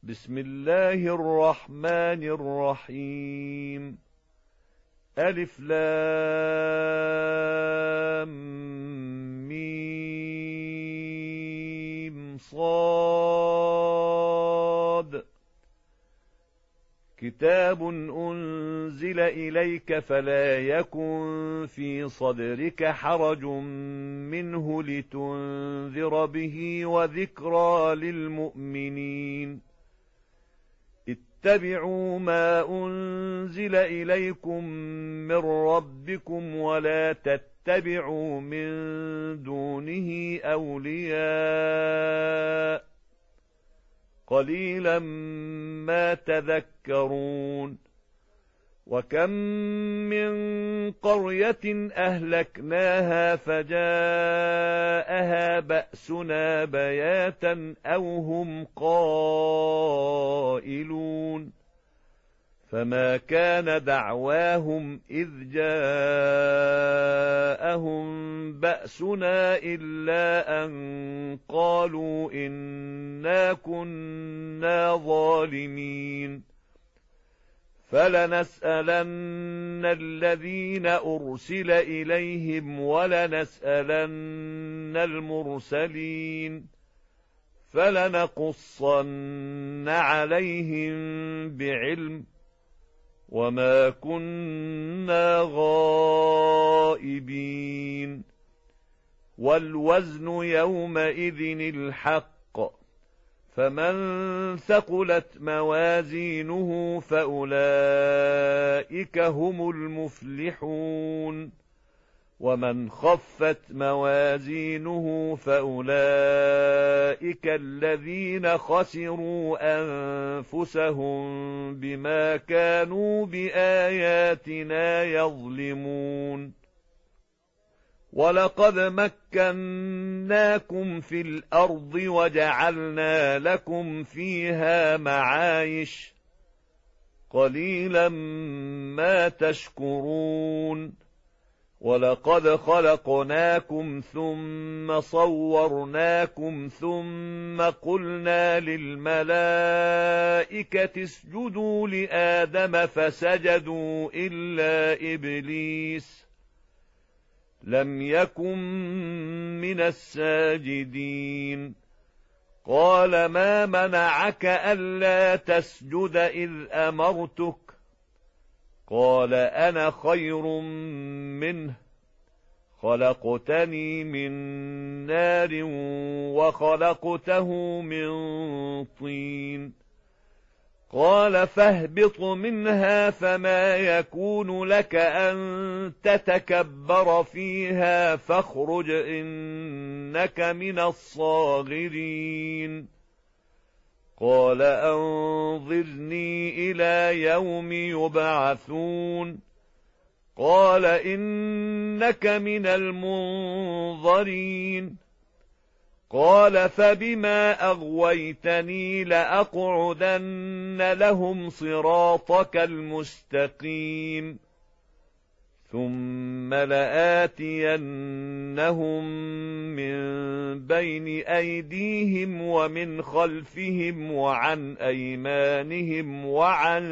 بسم الله الرحمن الرحيم. ألف لام ميم صاد. كتاب أنزل إليك فلا يكن في صدرك حرج منه لتنذر به وذكرى للمؤمنين. اتبعوا ما أنزل إليكم من ربكم ولا تتبعوا من دونه أولياء قليلا ما تذكرون. وكم من قرية أهلكناها فجاءها بأسنا بياتا أو هم قائلون. فما كان دعواهم إذ جاءهم بأسنا إلا أن قالوا إنا كنا ظالمين. فلنسألن الذين أرسل إليهم ولنسألن المرسلين فلنقصن عليهم بعلم وما كنا غائبين. والوزن يومئذ الحق فمن ثقلت موازينه فأولئك هم المفلحون. ومن خفت موازينه فأولئك الذين خسروا أنفسهم بما كانوا بآياتنا يظلمون. ولقد مكناكم في الأرض وجعلنا لكم فيها معايش قليلا ما تشكرون. ولقد خلقناكم ثم صورناكم ثم قلنا للملائكة اسجدوا لآدم فسجدوا إلا إبليس لم يكن من الساجدين. قال ما منعك ألا تسجد إذ أمرتك؟ قال أنا خير منه خلقتني من نار وخلقته من طين. قال فاهبط منها فما يكون لك أن تتكبر فيها فاخرج إنك من الصاغرين. قال أنظرني إلى يوم يبعثون. قال إنك من المنظرين. قال فبما أغويتني لأقعدن لهم صراطك المستقيم ثم لآتينهم من بين أيديهم ومن خلفهم وعن أيمانهم وعن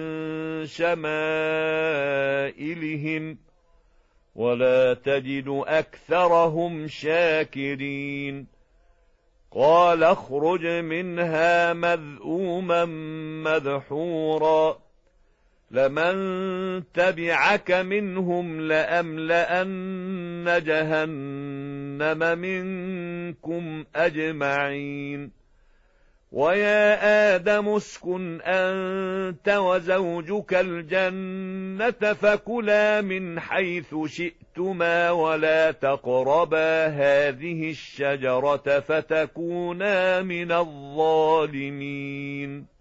شمائلهم ولا تجد أكثرهم شاكرين. قال اخرج منها مذءوما مدحورا لمن تبعك منهم لأملأن جهنم منكم أجمعين. ويا آدم اسكن أنت وزوجك الجنة فكلا من حيث شئتما ولا تقربا هذه الشجرة فتكونا من الظالمين.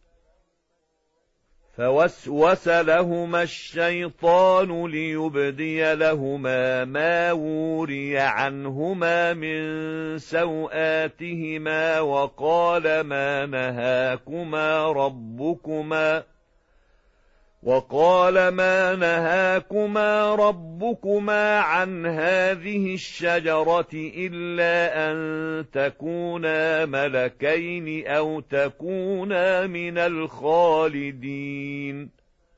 فوسوس لهما الشيطان ليبدي لهما ما وري عنهما من سوآتهما وقال ما نهاكما ربكما عن هذه الشجرة إلا أن تكونا ملكين أو تكونا من الخالدين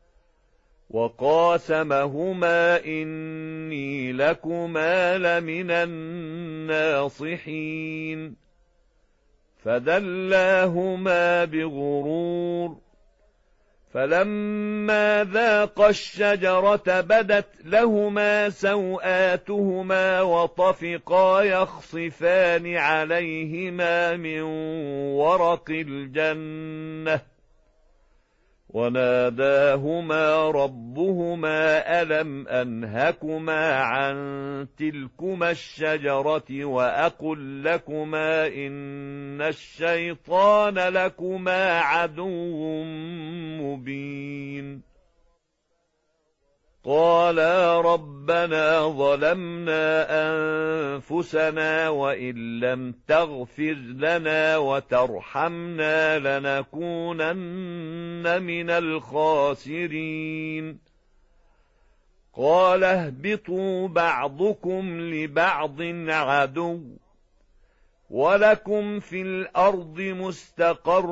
وقاسمهما إني لكما لمن الناصحين فدلاهما بغرور فلما ذاقا الشجرة بدت لهما سوآتهما وطفقا يخصفان عليهما من ورق الجنة وناداهما ربهما ألم أنهكما عن تلكما الشجرة وأقل لكما إن الشيطان لكما عدو مبين قالا ربنا ظلمنا أنفسنا وإن لم تغفر لنا وترحمنا لنكونن من الخاسرين قال اهبطوا بعضكم لبعض عدو ولكم في الأرض مستقر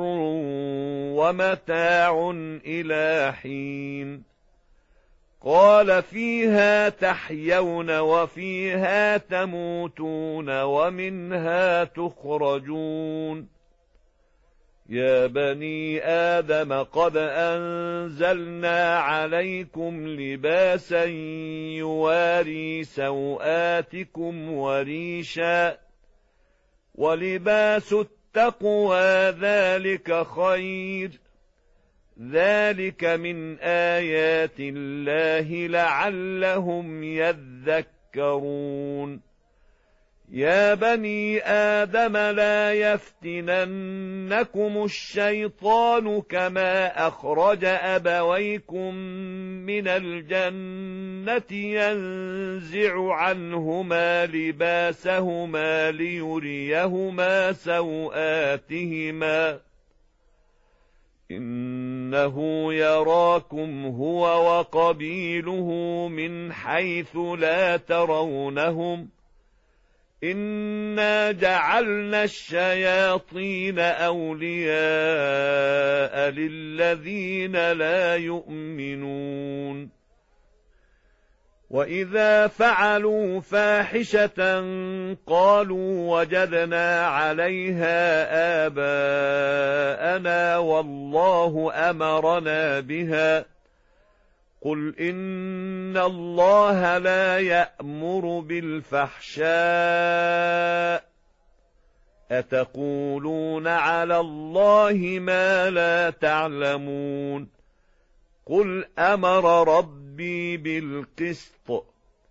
ومتاع إلى حين قال فيها تحيون وفيها تموتون ومنها تخرجون يا بني آدم قد أنزلنا عليكم لباسا يواري سوآتكم وريشا ولباس التقوى ذلك خير ذلك من آيات الله لعلهم يذكرون يا بني آدم لا يفتننكم الشيطان كما أخرج أبويكم من الجنة ينزع عنهما لباسهما ليريهما سوآتهما إنه يراكم هو وقبيله من حيث لا ترونهم إنا جعلنا الشياطين أولياء للذين لا يؤمنون وإذا فعلوا فاحشة قالوا وجدنا عليها آباءنا والله أمرنا بها قل إن الله لا يأمر بالفحشاء أتقولون على الله ما لا تعلمون قل أمر ربي بالقسط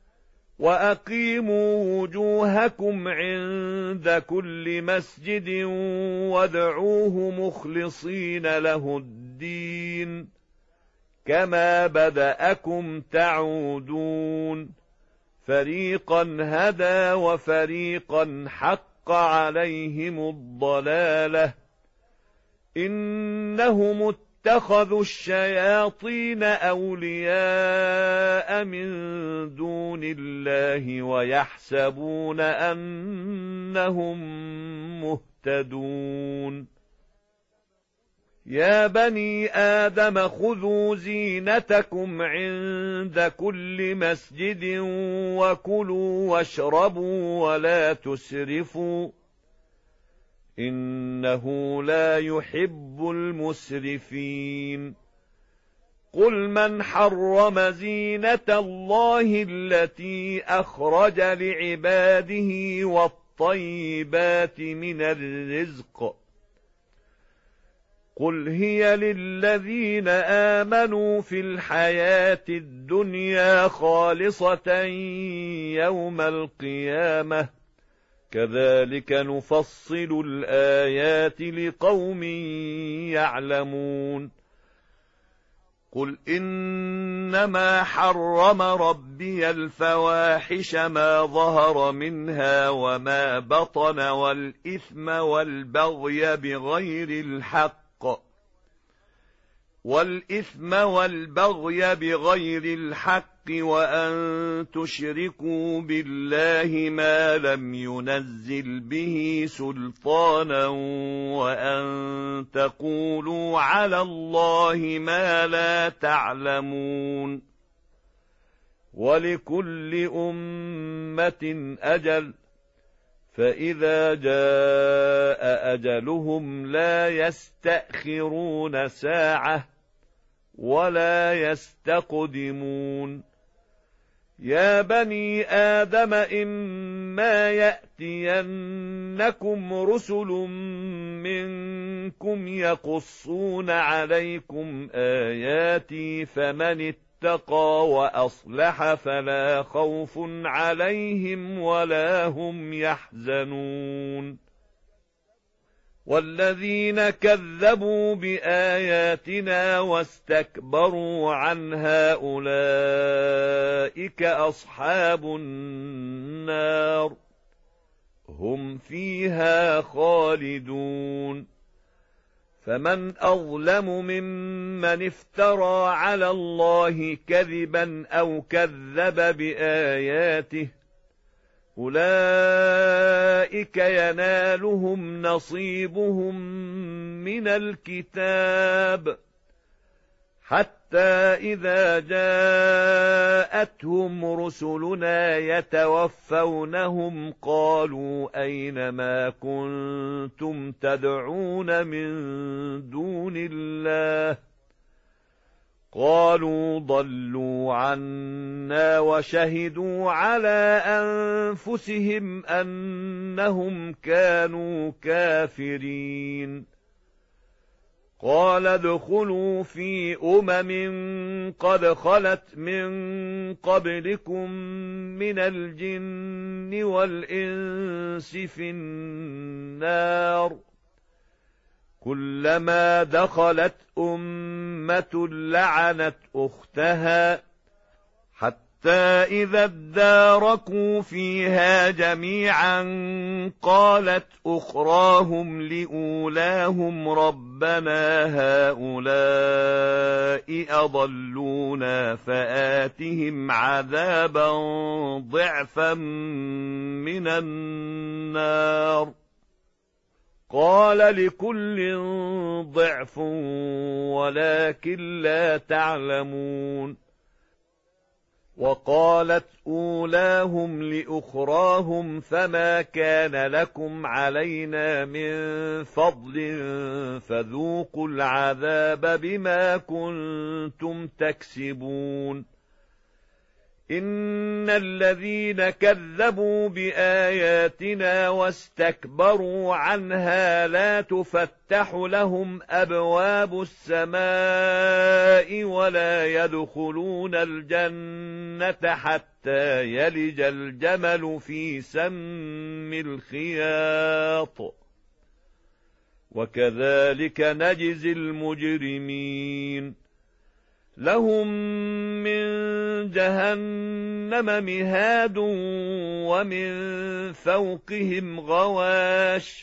وأقيموا وجوهكم عند كل مسجد وادعوه مخلصين له الدين كما بدأكم تعودون فريقا هدى وفريقا حق عليهم الضلالة إنهم اتخذوا الشياطين أولياء من دون الله ويحسبون أنهم مهتدون يا بني آدم خذوا زينتكم عند كل مسجد وكلوا واشربوا ولا تسرفوا إنه لا يحب المسرفين قل من حرم زينة الله التي أخرج لعباده والطيبات من الرزق قل هي للذين آمنوا في الحياة الدنيا خالصة يوم القيامة كذلك نفصل الآيات لقوم يعلمون قل إنما حرم ربي الفواحش ما ظهر منها وما بطن والإثم والبغي بغير الحق والإثم والبغي بغير الحق وأن تشركوا بالله ما لم ينزل به سلطانا وأن تقولوا على الله ما لا تعلمون ولكل أمة أجل فإذا جاء أجلهم لا يستأخرون ساعة ولا يستقدمون يا بني آدم إما يأتينكم رسل منكم يقصون عليكم آياتي فمن اتقى وأصلح فلا خوف عليهم ولا هم يحزنون والذين كذبوا بآياتنا واستكبروا عنها أولئك أصحاب النار هم فيها خالدون فمن أظلم ممن افترى على الله كذبا أو كذب بآياته أولئك ينالهم نصيبهم من الكتاب حتى إذا جاءتهم رسلنا يتوفونهم قالوا أين ما كنتم تدعون من دون الله قالوا ضلوا عنا وشهدوا على أنفسهم أنهم كانوا كافرين قال ادخلوا في قد خلت من قبلكم من الجن والإنس في النار كلما دخلت أمة لعنت أختها حتى إذا اداركوا فيها جميعا قالت أخراهم لأولاهم ربنا هؤلاء أضلونا فآتهم عذابا ضعفا من النار قال لكل ضعف ولكن لا تعلمون وقالت أولاهم لأخراهم فما كان لكم علينا من فضل فذوقوا العذاب بما كنتم تكسبون إن الذين كذبوا بآياتنا واستكبروا عنها لا تفتح لهم أبواب السماء ولا يدخلون الجنة حتى يلج الجمل في سم الخياط وكذلك نجزي المجرمين لهم من جهنم مهاد ومن فوقهم غواش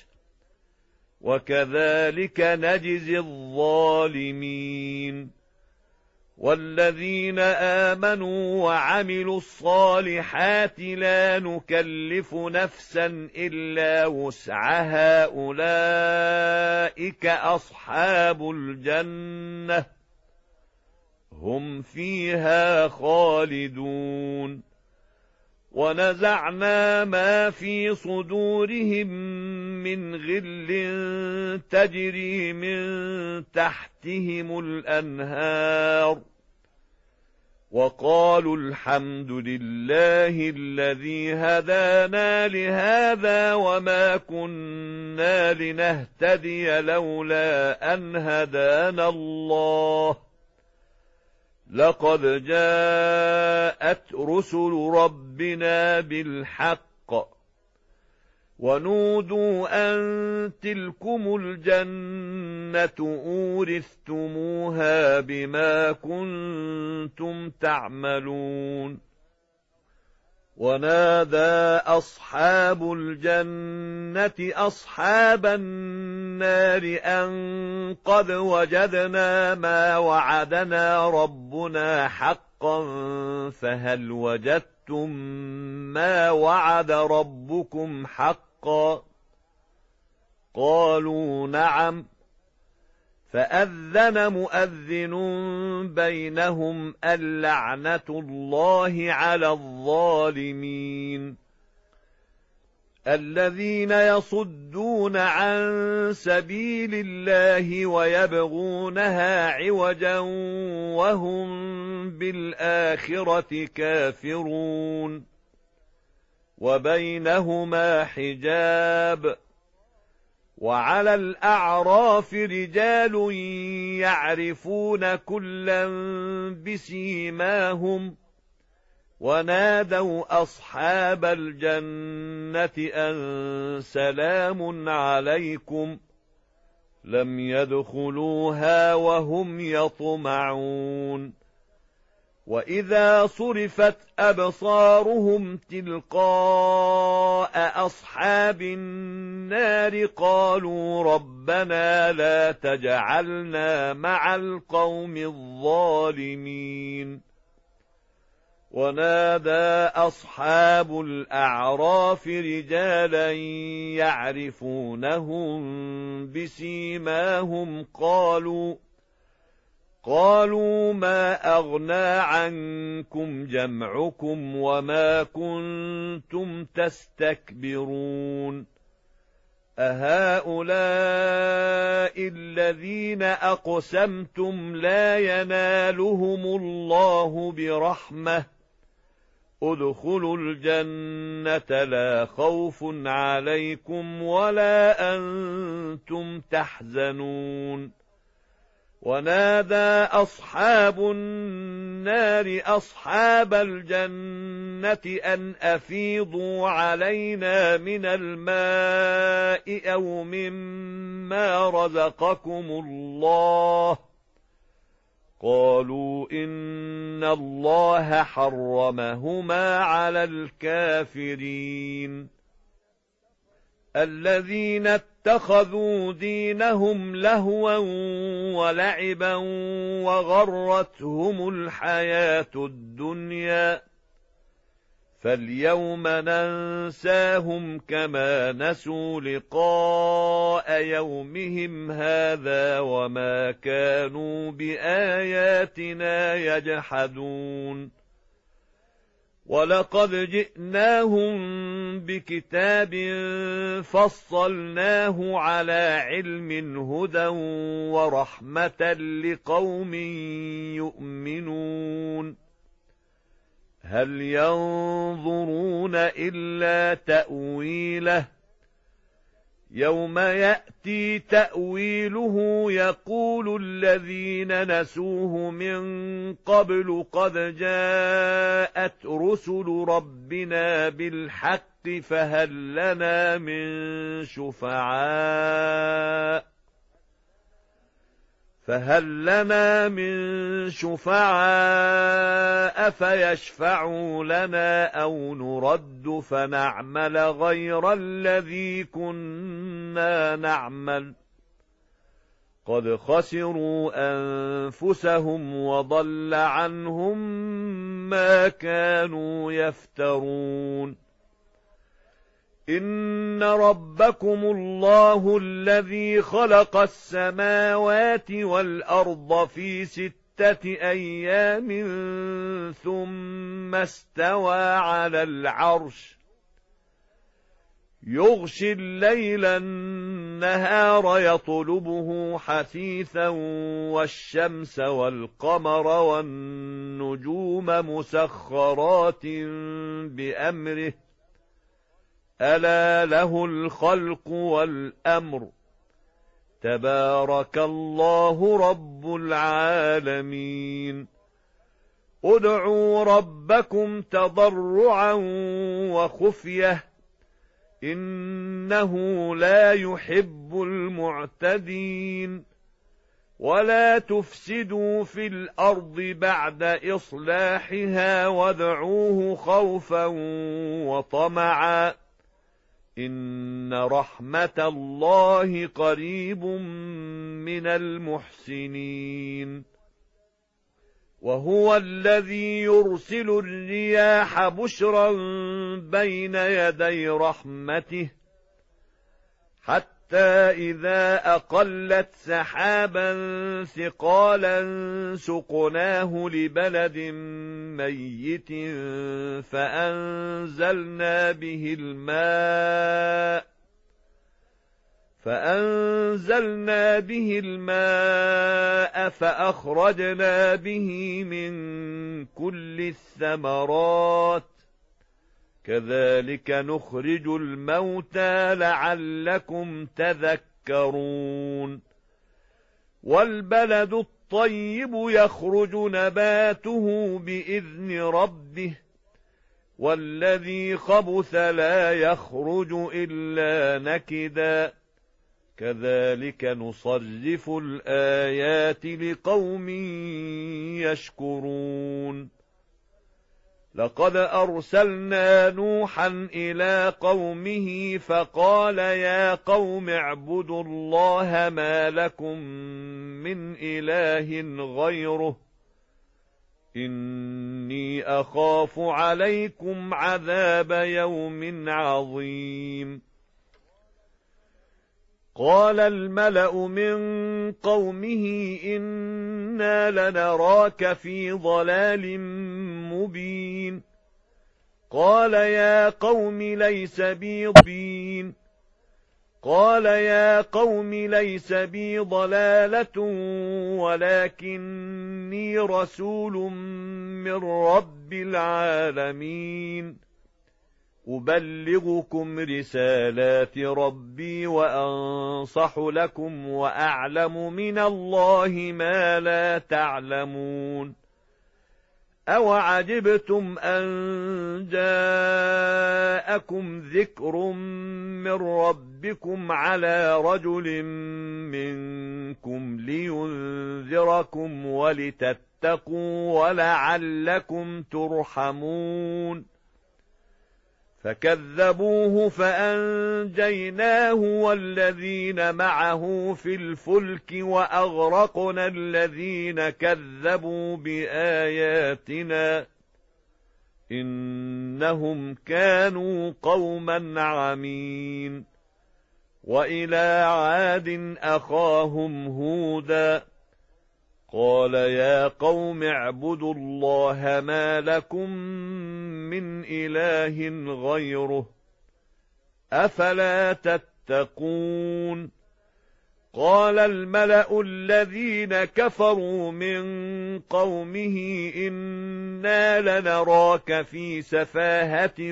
وكذلك نجزي الظالمين والذين آمنوا وعملوا الصالحات لا نكلف نفسا إلا وسعها أولئك أصحاب الجنة هم فيها خالدون ونزعنا ما في صدورهم من غل تجري من تحتهم الأنهار وقالوا الحمد لله الذي هدانا لهذا وما كنا لنهتدي لولا أن هدانا الله لقد جاءت رسل ربنا بالحق ونودوا أن تلكم الجنة أورثتموها بما كنتم تعملون ونادى أصحاب الجنة أصحاب النار أن قد وجدنا ما وعدنا ربنا حقا فهل وجدتم ما وعد ربكم حقا؟ قالوا نعم. فأذن مؤذن بينهم اللعنة الله على الظالمين. الذين يصدون عن سبيل الله ويبغونها عوجا وهم بالآخرة كافرون. وبينهما حجاب. وعلى الأعراف رجال يعرفون كلا بسيماهم ونادوا أصحاب الجنة أن سلام عليكم لم يدخلوها وهم يطمعون. وإذا صرفت أبصارهم تلقاء أصحاب النار قالوا ربنا لا تجعلنا مع القوم الظالمين. ونادى أصحاب الأعراف رجالا يعرفونهم بسيماهم قالوا ما أغنى عنكم جمعكم وما كنتم تستكبرون أهؤلاء الذين أقسمتم لا ينالهم الله برحمة ادخلوا الجنة لا خوف عليكم ولا أنتم تحزنون. ونادى أصحاب النار أصحاب الجنة أن أفيضوا علينا من الماء أو مما رزقكم الله قالوا إن الله حرمهما على الكافرين. الذين اتخذوا دينهم لهوا ولعبا وغرتهم الحياة الدنيا فاليوم ننساهم كما نسوا لقاء يومهم هذا وما كانوا بآياتنا يجحدون. ولقد جئناهم بكتاب فصلناه على علم هدى ورحمة لقوم يؤمنون. هل ينظرون إلا تأويله يوم يأتي تأويله يقول الذين نسوه من قبل قد جاءت رسل ربنا بالحق فهل لنا من شفعاء فيشفعوا لنا أو نرد فنعمل غير الذي كنا نعمل قد خسروا أنفسهم وضل عنهم ما كانوا يفترون. إن ربكم الله الذي خلق السماوات والأرض في 6 أيام ثم استوى على العرش يغشي الليل النهار يطلبه حثيثا والشمس والقمر والنجوم مسخرات بأمره ألا له الخلق والأمر تبارك الله رب العالمين. ادعوا ربكم تضرعا وخفية إنه لا يحب المعتدين. ولا تفسدوا في الأرض بعد إصلاحها وادعوه خوفا وطمعا إن رحمة الله قريب من المحسنين وهو الذي يرسل الرياح بشرا بين يدي رحمته حتى إذا أقلت سحابا ثقالا سقناه لبلد ميت فأنزلنا به الماء فأخرجنا به من كل الثمرات كذلك نخرج الموتى لعلكم تذكرون والبلد الطيب يخرج نباته بإذن ربه والذي خبث لا يخرج إلا نكدا كذلك نصرف الآيات لقوم يشكرون لقد أرسلنا نوحا إلى قومه فقال يا قوم اعبدوا الله ما لكم من إله غيره إني أخاف عليكم عذاب يوم عظيم قال الملأ من قومه إنا لنراك في ضلال مبين قال يا قوم ليس بي ضلالة ولكني رسول من رب العالمين أبلغكم رسالات ربي وأنصح لكم وأعلم من الله ما لا تعلمون أوعجبتم أن جاءكم ذكر من ربكم على رجل منكم لينذركم ولتتقوا ولعلكم ترحمون فكذبوه فأنجيناه والذين معه في الفلك وأغرقنا الذين كذبوا بآياتنا إنهم كانوا قوما عمين وإلى عاد أخاهم هودا قال يا قوم اعبدوا الله ما لكم من إله غيره أفلا تتقون قال الملأ الذين كفروا من قومه إنا لنراك في سفاهة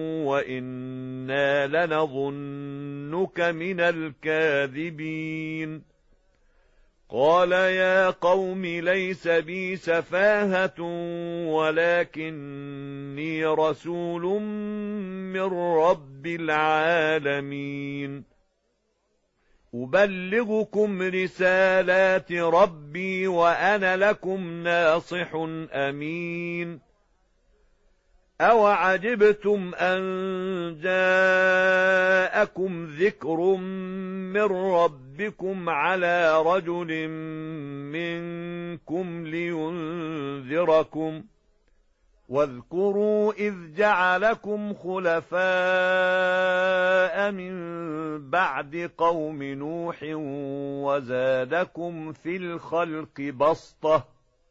وإنا لنظنك من الكاذبين قال يا قوم ليس بي سفاهة ولكني رسول من رب العالمين أبلغكم رسالات ربي وأنا لكم ناصح أمين أوعجبتم أن جاءكم ذكر من ربكم على رجل منكم لينذركم واذكروا إذ جعلكم خلفاء من بعد قوم نوح وزادكم في الخلق بسطة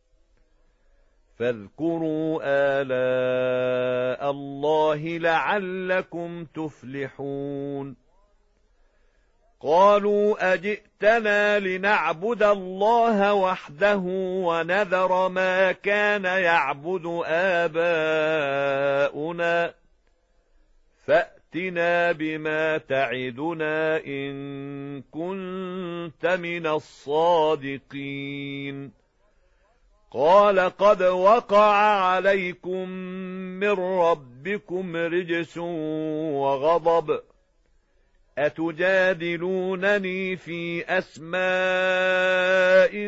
فاذكروا آلاء الله لعلكم تفلحون قالوا أجئتنا لنعبد الله وحده ونذر ما كان يعبد آباؤنا فأتنا بما تعدنا إن كنت من الصادقين قال قد وقع عليكم من ربكم رجس وغضب أتجادلونني في أسماء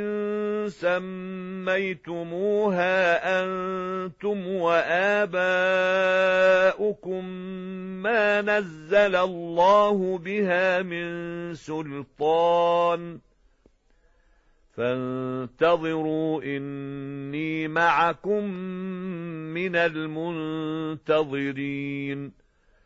سميتموها أنتم وآباؤكم ما نزل الله بها من سلطان فانتظروا إني معكم من المنتظرين.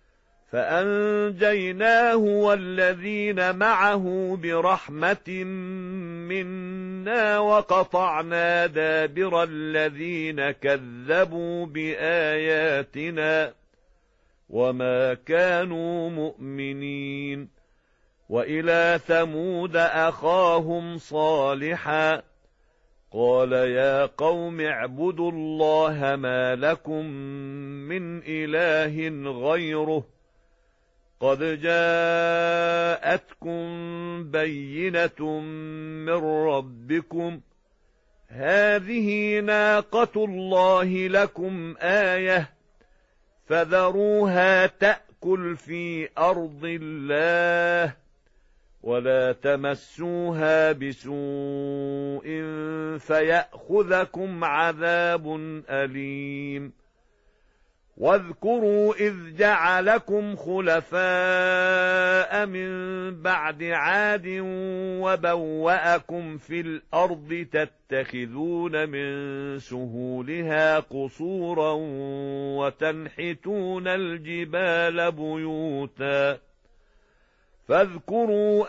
فأنجيناه والذين معه برحمة منا وقطعنا دابر الذين كذبوا بآياتنا وما كانوا مؤمنين. وإلى ثمود أخاهم صالحا قال يا قوم اعبدوا الله ما لكم من إله غيره قد جاءتكم بينة من ربكم هذه ناقة الله لكم آية فذروها تأكل في أرض الله ولا تمسوها بسوء فيأخذكم عذاب أليم. واذكروا إذ جعلكم خلفاء من بعد عاد وبوأكم في الأرض تتخذون من سهولها قصورا وتنحتون الجبال بيوتا فاذكروا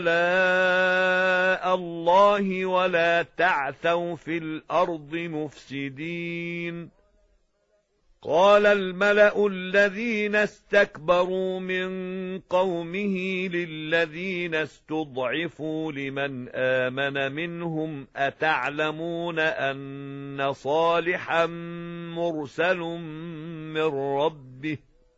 آلاء الله ولا تعثوا في الأرض مفسدين. قال الملأ الذين استكبروا من قومه للذين استضعفوا لمن آمن منهم أتعلمون أن صالحا مرسل من ربه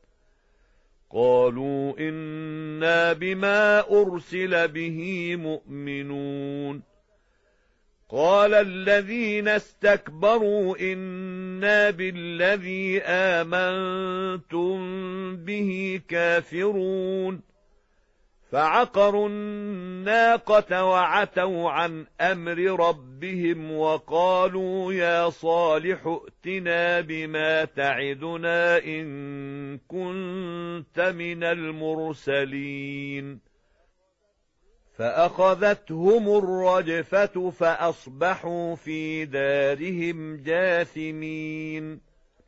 قالوا إنا بما أرسل به مؤمنون. قال الذين استكبروا إنا بالذي آمنتم به كافرون فعقروا الناقة وعتوا عن أمر ربهم وقالوا يا صالح ائتنا بما تعدنا إن كنت من المرسلين. فأخذتهم الرجفة فأصبحوا في دارهم جاثمين.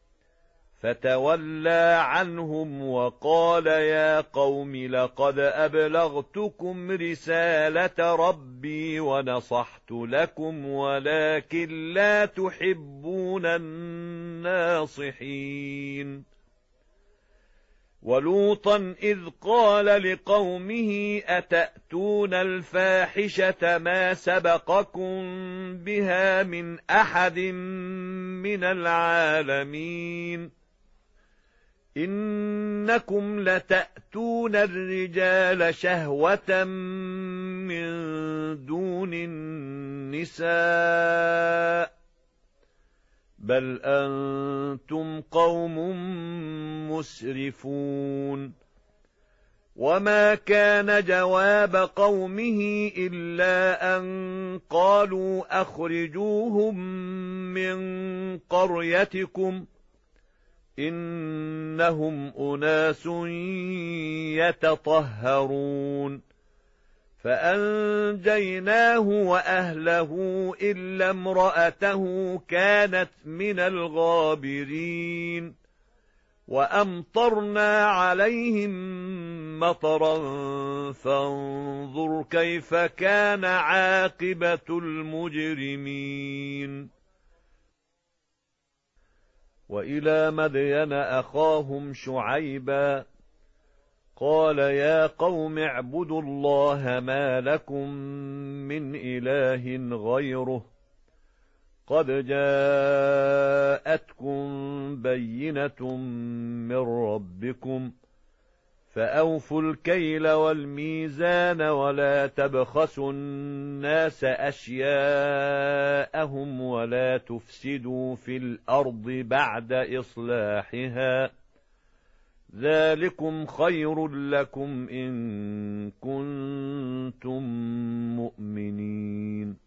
فتولى عنهم وقال يا قوم لقد أبلغتكم رسالة ربي ونصحت لكم ولكن لا تحبون الناصحين. ولوطا إذ قال لقومه أتأتون الفاحشة ما سبقكم بها من أحد من العالمين إنكم لتأتون الرجال شهوة من دون النساء بل أنتم قوم مسرفون. وما كان جواب قومه إلا أن قالوا أخرجوهم من قريتكم إنهم أناس يتطهرون. فأنجيناه وأهله إلا امرأته كانت من الغابرين. وأمطرنا عليهم مطرا فانظر كيف كان عاقبة المجرمين. وإلى مدين أخاهم شعيبا قال يا قوم اعبدوا الله ما لكم من إله غيره قد جاءتكم بينة من ربكم فأوفوا الكيل والميزان ولا تبخسوا الناس أشياءهم ولا تفسدوا في الأرض بعد إصلاحها ذلكم خير لكم إن كنتم مؤمنين.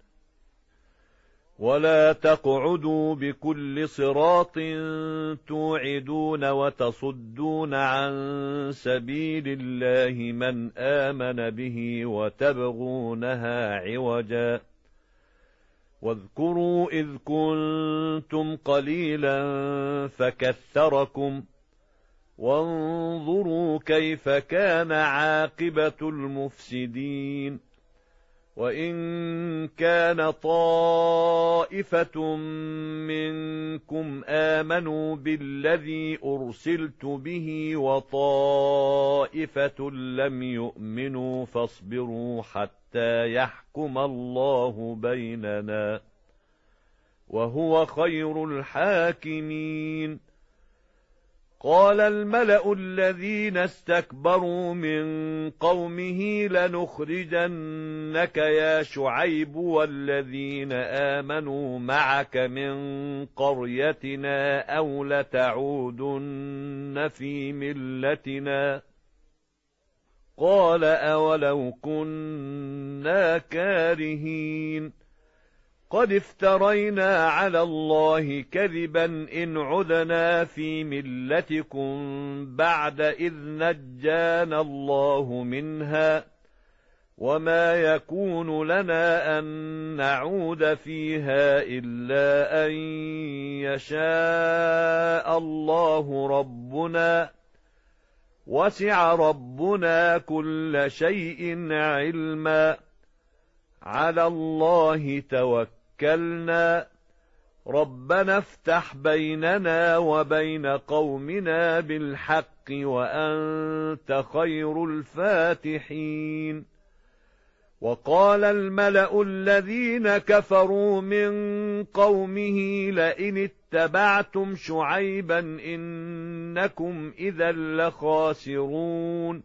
ولا تقعدوا بكل صراط توعدون وتصدون عن سبيل الله من آمن به وتبغونها عوجا. واذكروا إذ كنتم قليلا فكثركم وانظروا كيف كان عاقبة المفسدين. وإن كان طائفة منكم آمنوا بالذي أرسلت به وطائفة لم يؤمنوا فاصبروا حتى يحكم الله بيننا وهو خير الحاكمين. قال الملأ الذين استكبروا من قومه لنخرجنك يا شعيب والذين آمنوا معك من قريتنا أو لتعودن في ملتنا. قال أولو كنا كارهين قد افترينا على الله كذبا إن عدنا في ملتكم بعد إذ نجانا الله منها وما يكون لنا أن نعود فيها إلا أن يشاء الله ربنا وسع ربنا كل شيء علما على الله توكلنا ربنا افتح بيننا وبين قومنا بالحق وأنت خير الفاتحين. وقال الملأ الذين كفروا من قومه لئن اتبعتم شعيبا إنكم إذا لخاسرون.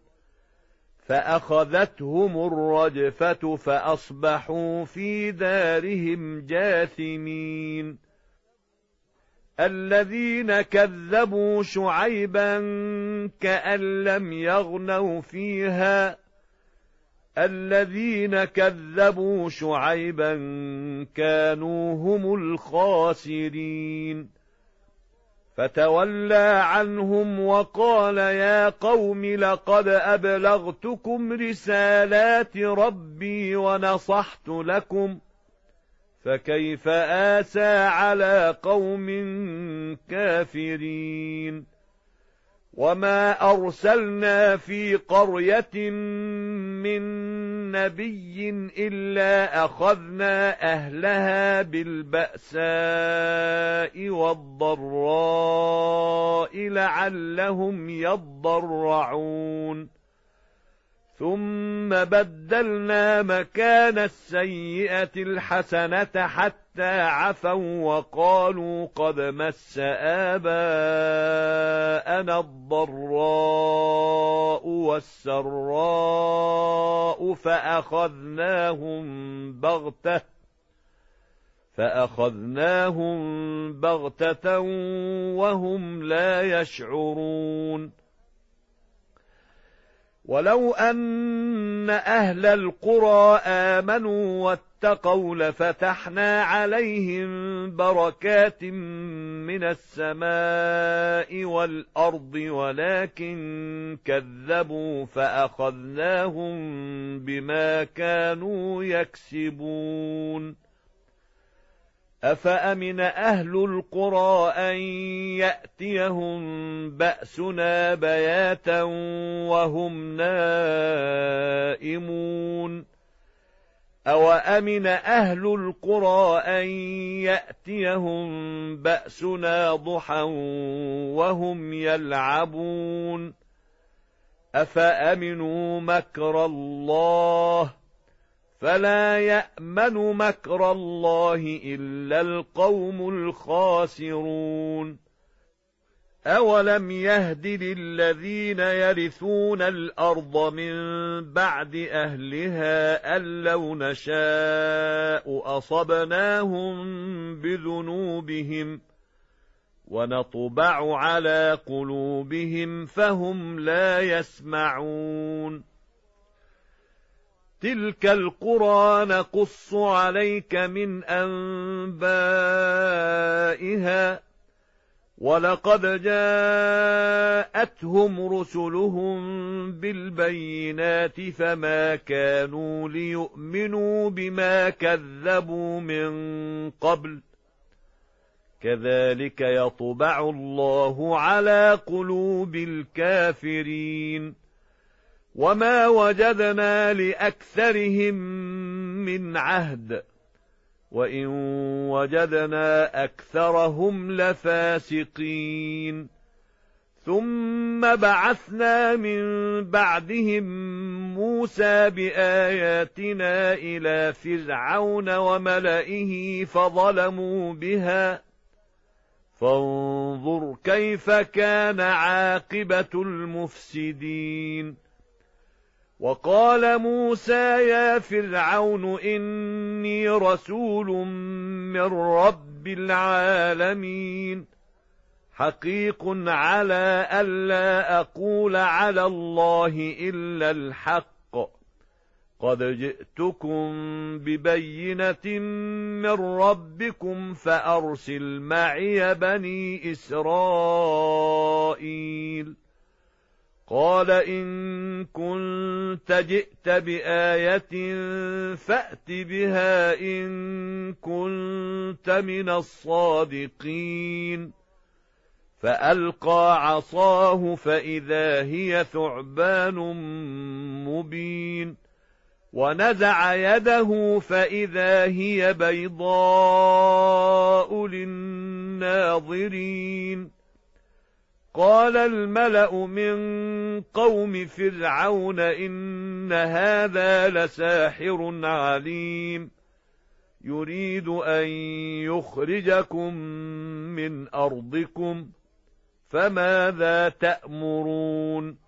فأخذتهم الرجفة فأصبحوا في دارهم جاثمين. الذين كذبوا شعيبا كأن لم يغنوا فيها الذين كذبوا شعيبا كانوا هم الخاسرين. فتولى عنهم وقال يا قوم لقد أبلغتكم رسالات ربي ونصحت لكم فكيف آسى على قوم كافرين. وما أرسلنا في قرية من نبي إلا أخذنا أهلها بالبأساء والضراء لعلهم يضرعون. ثم بدلنا مكان السيئة الحسنة حتى عفوا وقالوا قد مس آباءنا الضراء والسراء فأخذناهم بغتة وهم لا يشعرون. ولو أن أهل القرى آمنوا واتقوا لفتحنا عليهم بركات من السماء والأرض ولكن كذبوا فأخذناهم بما كانوا يكسبون. أفأمن أهل القرى أن يأتيهم بأسنا بياتا وهم نائمون أوأمن أهل القرى أن يأتيهم بأسنا ضحى وهم يلعبون أفأمنوا مكر الله فلا يأمن مكر الله إلا القوم الخاسرون. أولم يهد للذين يرثون الأرض من بعد أهلها أن لو نشاء أصبناهم بذنوبهم ونطبع على قلوبهم فهم لا يسمعون تلك القرى نقص عليك من أنبائها ولقد جاءتهم رسلهم بالبينات فما كانوا ليؤمنوا بما كذبوا من قبل كذلك يطبع الله على قلوب الكافرين وما وجدنا لأكثرهم من عهد وإن وجدنا أكثرهم لفاسقين ثم بعثنا من بعدهم موسى بآياتنا إلى فرعون وملئه فظلموا بها فانظر كيف كان عاقبة المفسدين وقال موسى يا فرعون إني رسول من رب العالمين حقيق على ألا أقول على الله إلا الحق قد جئتكم ببينة من ربكم فأرسل معي بني إسرائيل قال إن كنت جئت بآية فأت بها إن كنت من الصادقين فألقى عصاه فإذا هي ثعبان مبين ونزع يده فإذا هي بيضاء للناظرين قال الملأ من قوم فرعون إن هذا لساحر عليم يريد أن يخرجكم من أرضكم فماذا تأمرون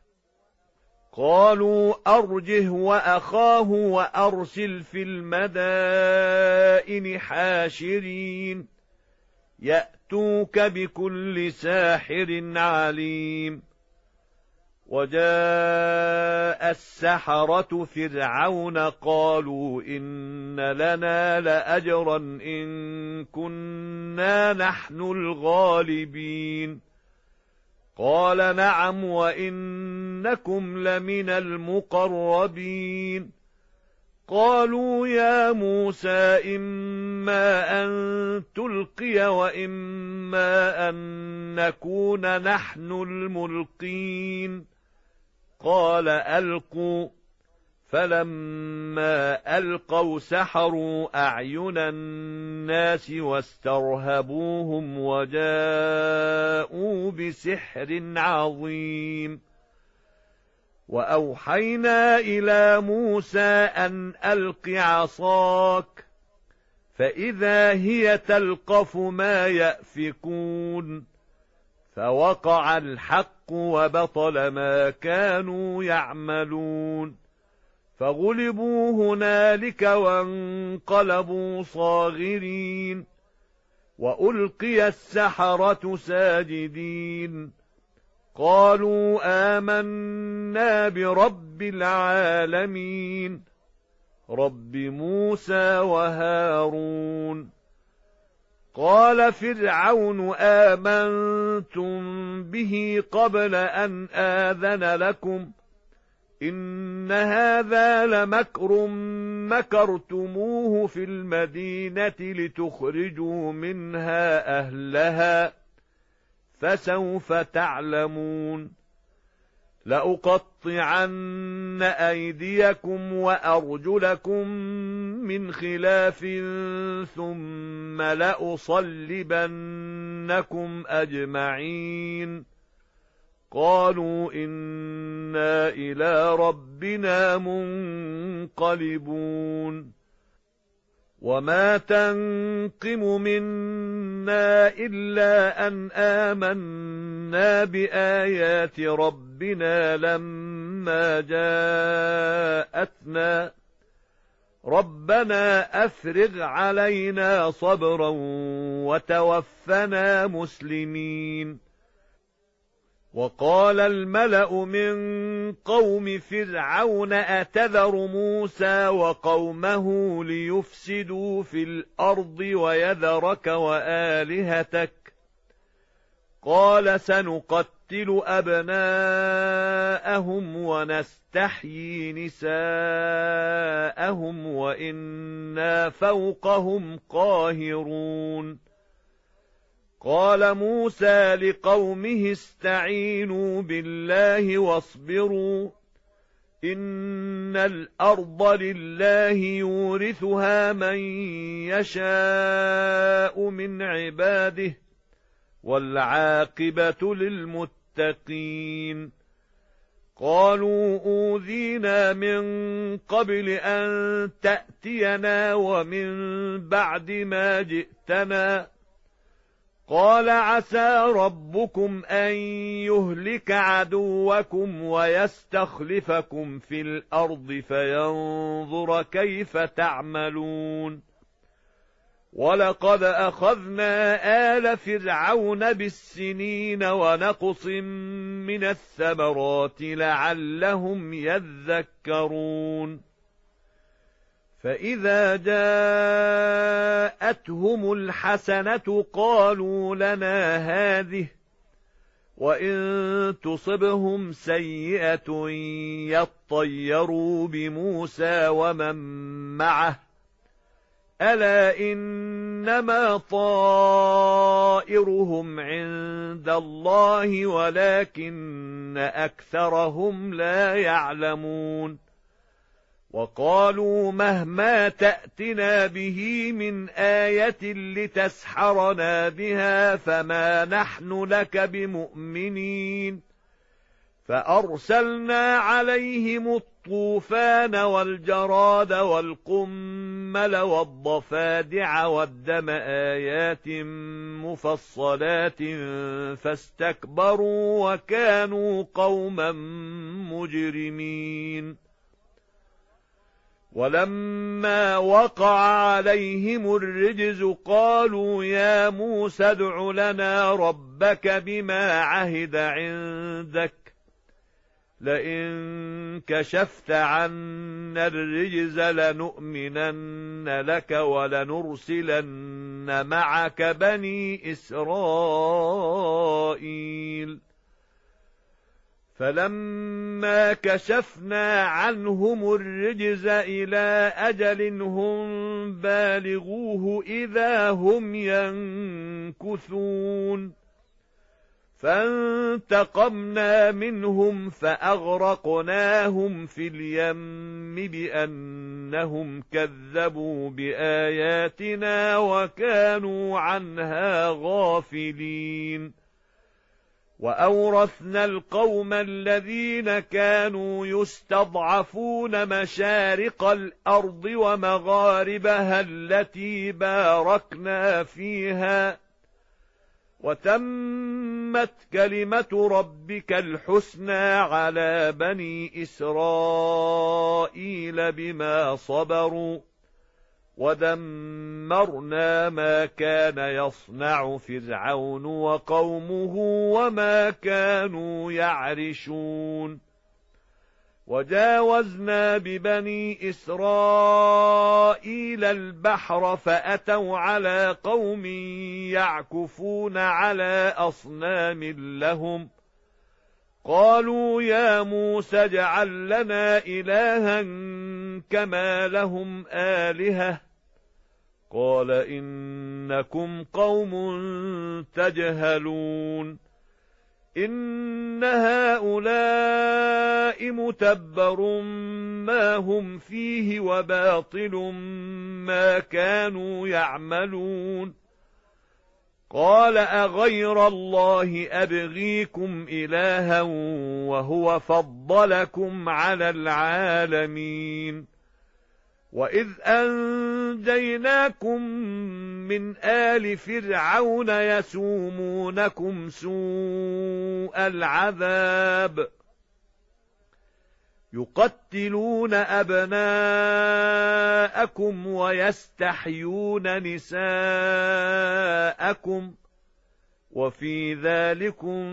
قالوا أرجه وأخاه وأرسل في المدائن حاشرين يأتوك بكل ساحر عليم وجاء السحرة فرعون قالوا إن لنا لأجرا إن كنا نحن الغالبين قال نعم وإنكم لمن المقربين قالوا يا موسى إما أن تلقي وإما أن نكون نحن الملقين قال ألقوا فلما ألقوا سحروا أعين الناس واسترهبوهم وجاءوا بسحر عظيم وأوحينا إلى موسى أن ألق عصاك فإذا هي تلقف ما يأفكون فوقع الحق وبطل ما كانوا يعملون فغلبوا هنالك وانقلبوا صاغرين وألقي السحرة ساجدين قالوا آمنا برب العالمين رب موسى وهارون قال فرعون آمنتم به قبل أن آذن لكم إن هذا لمكر مكرتموه في المدينة لتخرجوا منها أهلها فسوف تعلمون لأقطعن أيديكم وأرجلكم من خلاف ثم لأصلبنكم أجمعين قالوا إنا إلى ربنا منقلبون وما تنقم منا إلا أن آمنا بآيات ربنا لما جاءتنا ربنا أفرغ علينا صبرا وتوفنا مسلمين. وقال الملأ من قوم فرعون أتذر موسى وقومه ليفسدوا في الأرض ويذرك وآلهتك؟ قال سنقتل أبناءهم ونستحيي نساءهم وإنا فوقهم قاهرون. قال موسى لقومه استعينوا بالله واصبروا إن الأرض لله يورثها من يشاء من عباده والعاقبة للمتقين. قالوا أوذينا من قبل أن تأتينا ومن بعد ما جئتنا. قال عسى ربكم أن يهلك عدوكم ويستخلفكم في الأرض فينظر كيف تعملون. ولقد أخذنا آل فرعون بالسنين ونقص من الثمرات لعلهم يذكرون. فإذا جاءتهم الحسنة قالوا لنا هذه وإن تصبهم سيئة يطيروا بموسى ومن معه ألا إنما طائرهم عند الله ولكن أكثرهم لا يعلمون. وقالوا مهما تأتنا به من آية لتسحرنا بها فما نحن لك بمؤمنين. فأرسلنا عليهم الطوفان والجراد والقمل والضفادع والدم آيات مفصلات فاستكبروا وكانوا قوما مجرمين. ولما وقع عليهم الرجز قالوا يا موسى ادع لنا ربك بما عهد عندك لئن كشفت عنا الرجز لنؤمنن لك ولنرسلن معك بني إسرائيل. فلما كشفنا عنهم الرجز إلى أجل هم بالغوه إذا هم ينكثون. فانتقمنا منهم فأغرقناهم في اليم بأنهم كذبوا بآياتنا وكانوا عنها غافلين. وأورثنا القوم الذين كانوا يستضعفون مشارق الأرض ومغاربها التي باركنا فيها وتمت كلمة ربك الحسنى على بني إسرائيل بما صبروا ودمرنا ما كان يصنع فرعون وقومه وما كانوا يعرشون. وجاوزنا ببني إسرائيل البحر فأتوا على قوم يعكفون على أصنام لهم قالوا يا موسى اجعل لنا إلها كما لهم آلهة قال إنكم قوم تجهلون. إن هؤلاء متبر ما هم فيه وباطل ما كانوا يعملون. قال أغير الله أبغيكم إلها وهو فضلكم على العالمين. وإذ أنجيناكم من آل فرعون يسومونكم سوء العذاب يقتلون أبناءكم ويستحيون نساءكم وفي ذلكم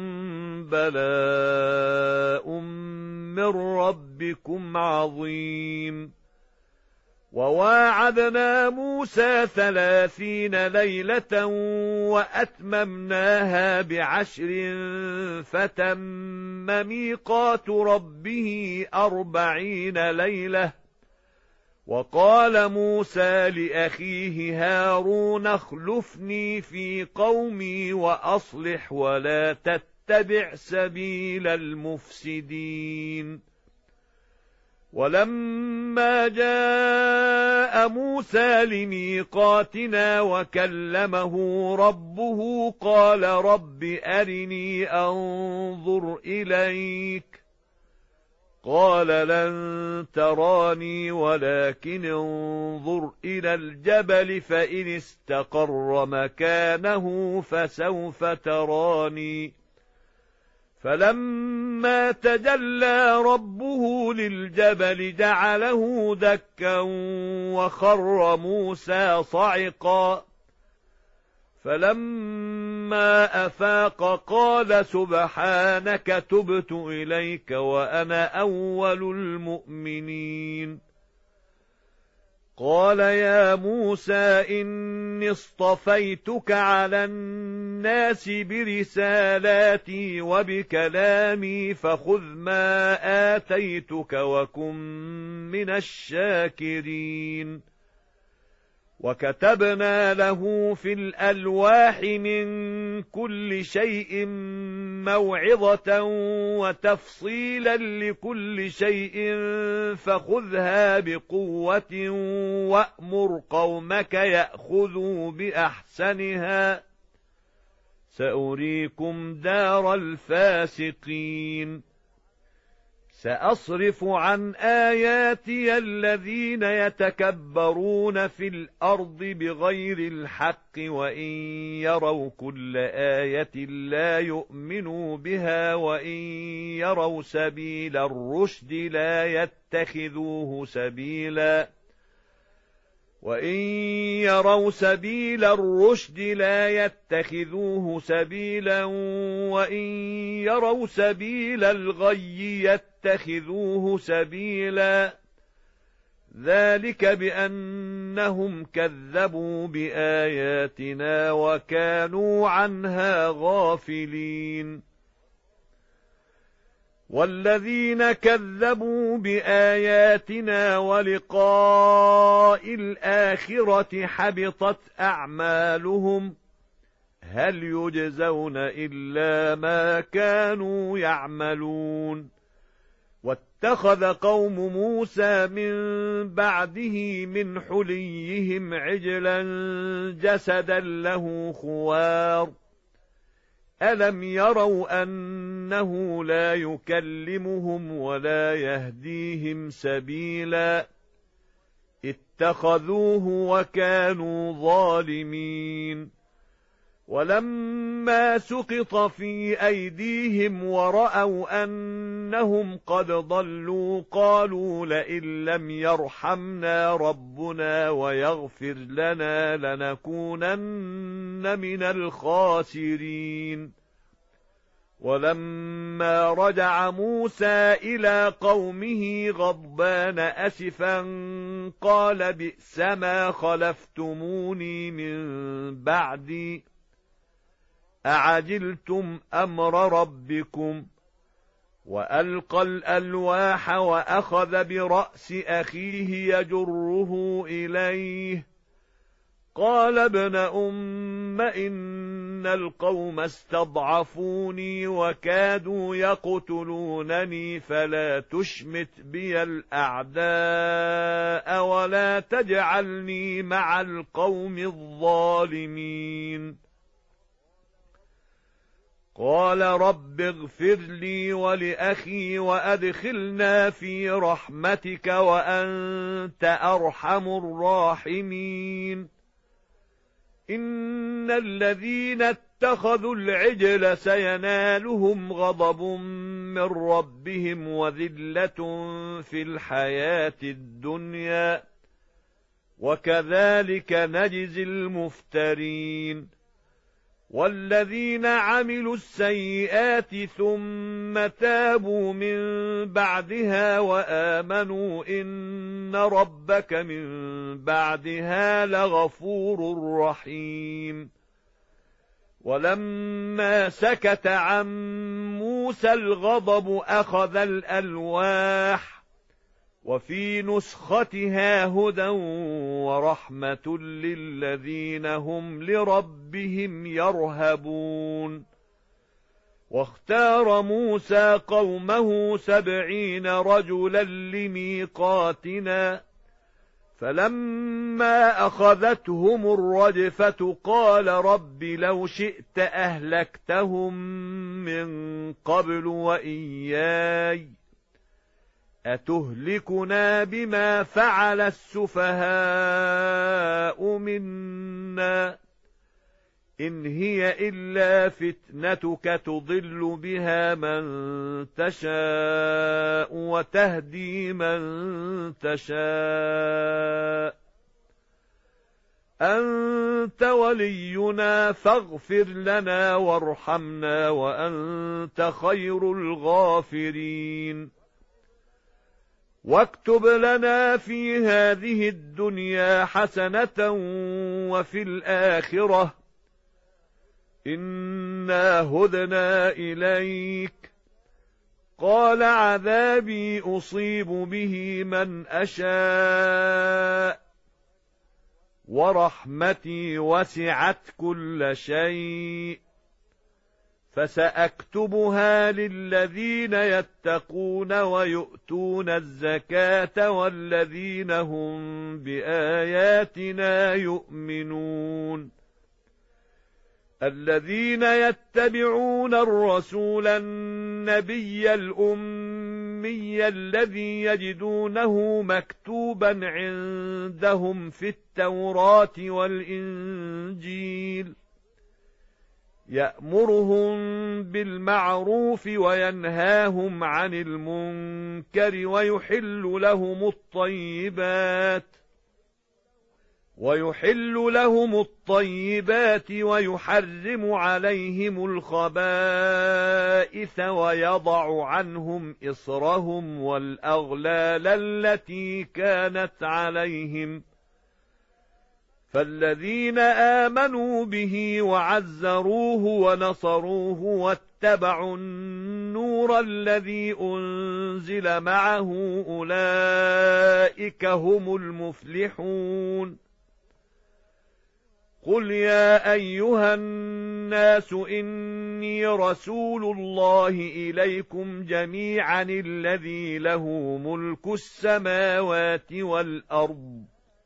بلاء من ربكم عظيم وواعدنا موسى 30 ليلة وأتممناها ب10 فتم ميقات ربه 40 ليلة وقال موسى لأخيه هارون اخلفني في قومي وأصلح ولا تتبع سبيل المفسدين ولما جاء موسى لميقاتنا وكلمه ربه قال رب أرني أنظر إليك قال لن تراني ولكن انظر إلى الجبل فإن استقر مكانه فسوف تراني فلما تجلى ربه للجبل جعله دكا وخر موسى صعقا فلما أفاق قال سبحانك تبت إليك وأنا أول المؤمنين قال يا موسى إني اصطفيتك على الناس برسالاتي وبكلامي فخذ ما آتيتك وكن من الشاكرين وكتبنا له في الألواح من كل شيء موعظة وتفصيلا لكل شيء فخذها بقوة وأمر قومك يأخذوا بأحسنها سأريكم دار الفاسقين سأصرف عن آياتي الذين يتكبرون في الأرض بغير الحق وإن يروا كل آية لا يؤمنوا بها وإن يروا سبيل الرشد لا يتخذوه سبيلا وإن يروا سبيل الرشد لا يتخذوه سبيلا وإن يروا سبيل الغي يتخذوه سبيلا ذلك بأنهم كذبوا بآياتنا وكانوا عنها غافلين والذين كذبوا بآياتنا ولقاء الآخرة حبطت أعمالهم هل يجزون إلا ما كانوا يعملون واتخذ قوم موسى من بعده من حليهم عجلا جسدا له خوار ألم يروا أنه لا يكلمهم ولا يهديهم سبيلا اتخذوه وكانوا ظالمين ولما سقط في أيديهم ورأوا أنهم قد ضلوا قالوا لئن لم يرحمنا ربنا ويغفر لنا لنكونن من الخاسرين ولما رجع موسى إلى قومه غضبان أسفا قال بئس ما خلفتموني من بعدي أعجلتم أمر ربكم وألقى الألواح وأخذ برأس أخيه يجره إليه قال ابن أم إن القوم استضعفوني وكادوا يقتلونني فلا تشمت بي الأعداء ولا تجعلني مع القوم الظالمين قال رب اغفر لي ولأخي وأدخلنا في رحمتك وأنت أرحم الراحمين إن الذين اتخذوا العجل سينالهم غضب من ربهم وذلة في الحياة الدنيا وكذلك نجزي المفترين والذين عملوا السيئات ثم تابوا من بعدها وآمنوا إن ربك من بعدها لغفور رحيم ولما سكت عن موسى الغضب أخذ الألواح وفي نسختها هدى ورحمة للذين هم لربهم يرهبون واختار موسى قومه 70 رجلا لميقاتنا فلما أخذتهم الرجفة قال رب لو شئت أهلكتهم من قبل وإياي أتهلكنا بما فعل السفهاء منا إن هي إلا فتنتك تضل بها من تشاء وتهدي من تشاء أنت ولينا فاغفر لنا وارحمنا وأنت خير الغافرين واكتب لنا في هذه الدنيا حسنة وفي الآخرة إنا هدنا إليك قال عذابي أصيب به من أشاء ورحمتي وسعت كل شيء فسأكتبها للذين يتقون ويؤتون الزكاة والذين هم بآياتنا يؤمنون الذين يتبعون الرسول النبي الأمي الذي يجدونه مكتوبا عندهم في التوراة والإنجيل يأمرهم بالمعروف وينهاهم عن المنكر ويحل لهم الطيبات ويحرم عليهم الخبائث ويضع عنهم إصرهم والأغلال التي كانت عليهم فالذين آمنوا به وعزروه ونصروه واتبعوا النور الذي أنزل معه أولئك هم المفلحون قل يا أيها الناس إني رسول الله إليكم جميعا الذي له ملك السماوات والأرض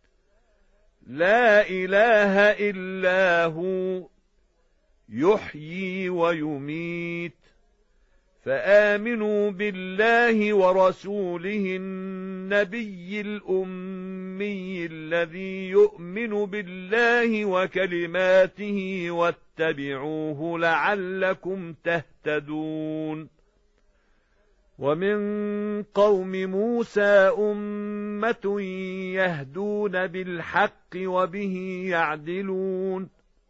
لا إله إلا هو يحيي ويميت فآمنوا بالله ورسوله النبي الأمي الذي يؤمن بالله وكلماته واتبعوه لعلكم تهتدون ومن قوم موسى أمة يهدون بالحق وبه يعدلون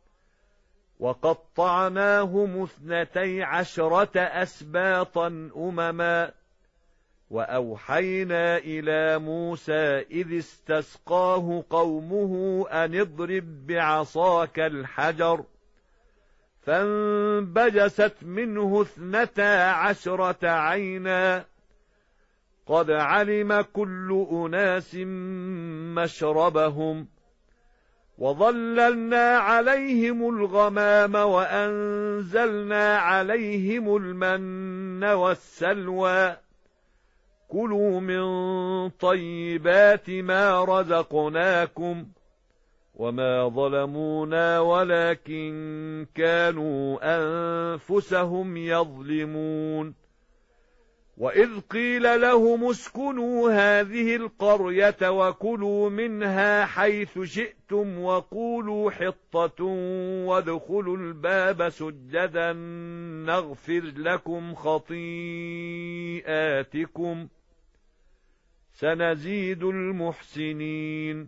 وقطعناهم 12 أسباطا أمما وأوحينا إلى موسى إذ استسقاه قومه أن اضرب بعصاك الحجر فانبجست منه 12 عينا قد علم كل أناس مشربهم وظللنا عليهم الغمام وأنزلنا عليهم المن والسلوى كلوا من طيبات ما رزقناكم وما ظلمونا ولكن كانوا أنفسهم يظلمون وإذ قيل لهم اسكنوا هذه القرية وكلوا منها حيث شئتم وقولوا حطة وادخلوا الباب سجدا نغفر لكم خطيئاتكم سنزيد المحسنين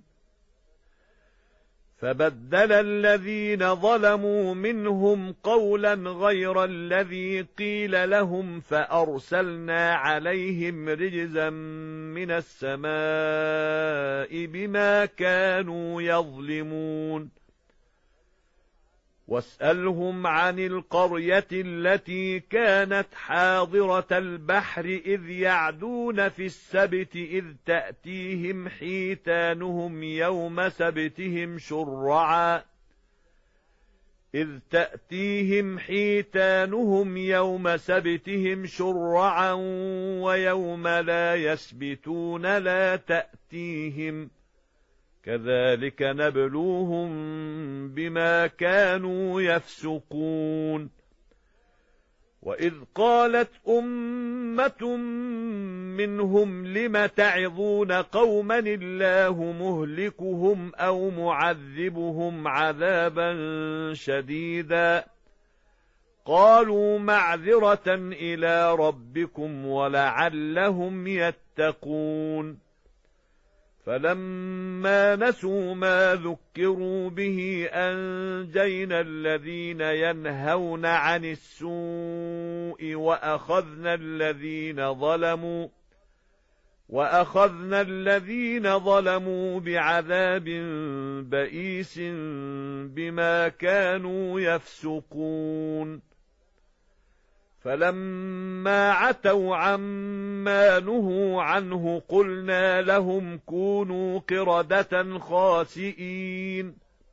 فبدل الذين ظلموا منهم قولا غير الذي قيل لهم فأرسلنا عليهم رجزا من السماء بما كانوا يظلمون واسألهم عن القرية التي كانت حاضرة البحر إذ يعدون في السبت إذ تأتيهم حيتانهم يوم سبتهم شرعا ويوم لا يسبتون لا تأتيهم كذلك نبلوهم بما كانوا يفسقون وإذ قالت أمة منهم لم تعظون قوما الله مهلكهم أو معذبهم عذابا شديدا قالوا معذرة إلى ربكم ولعلهم يتقون فلما نسوا ما ذكروا به أنجينا الذين ينهون عن السوء وأخذنا الذين ظلموا بعذاب بئيس بما كانوا يفسقون فلما عتوا عما نهوا عنه قلنا لهم كونوا قردة خاسئين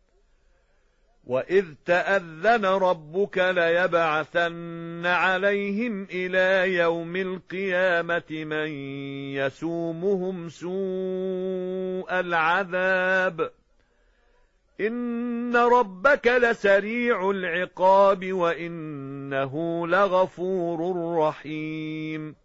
وإذ تأذن ربك ليبعثن عليهم إلى يوم القيامة من يسومهم سوء العذاب إن ربك لسريع العقاب وإنه لغفور رحيم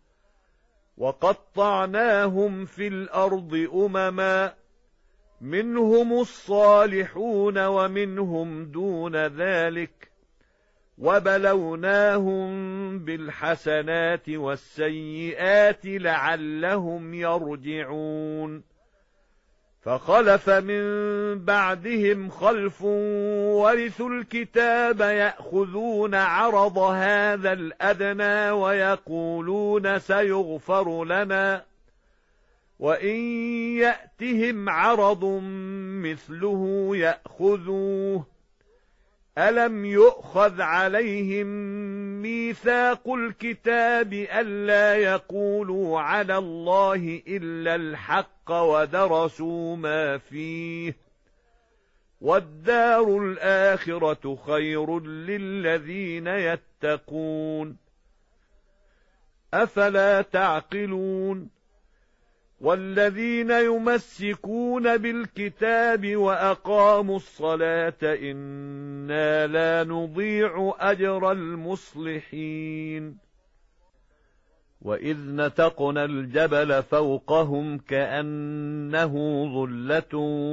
وقطعناهم في الأرض أمما منهم الصالحون ومنهم دون ذلك وبلوناهم بالحسنات والسيئات لعلهم يرجعون فخلف من بعدهم خلف ورثوا الكتاب يأخذون عرض هذا الأدنى ويقولون سيغفر لنا وإن يأتهم عرض مثله يأخذوه ألم يؤخذ عليهم ميثاق الكتاب ألا يقولوا على الله إلا الحق ودرسوا ما فيه والدار الآخرة خير للذين يتقون أفلا تعقلون والذين يمسكون بالكتاب وأقاموا الصلاة إنا لا نضيع أجر المصلحين وإذ نتقنا الجبل فوقهم كأنه ظلة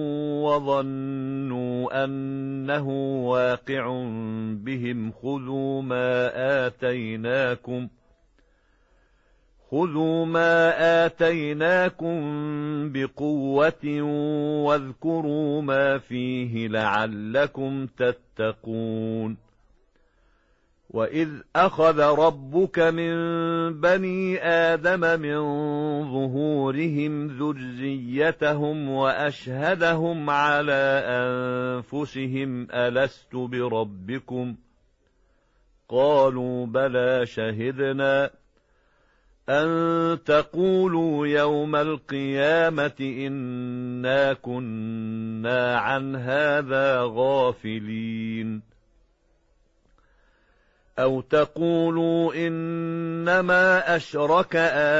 وظنوا أنه واقع بهم خذوا ما آتيناكم بقوة واذكروا ما فيه لعلكم تتقون وإذ أخذ ربك من بني آدم من ظهورهم ذريتهم وأشهدهم على أنفسهم ألست بربكم قالوا بلى شهدنا أن تقولوا يوم القيامة إنا كنا عن هذا غافلين أو تقولوا إنما أشرك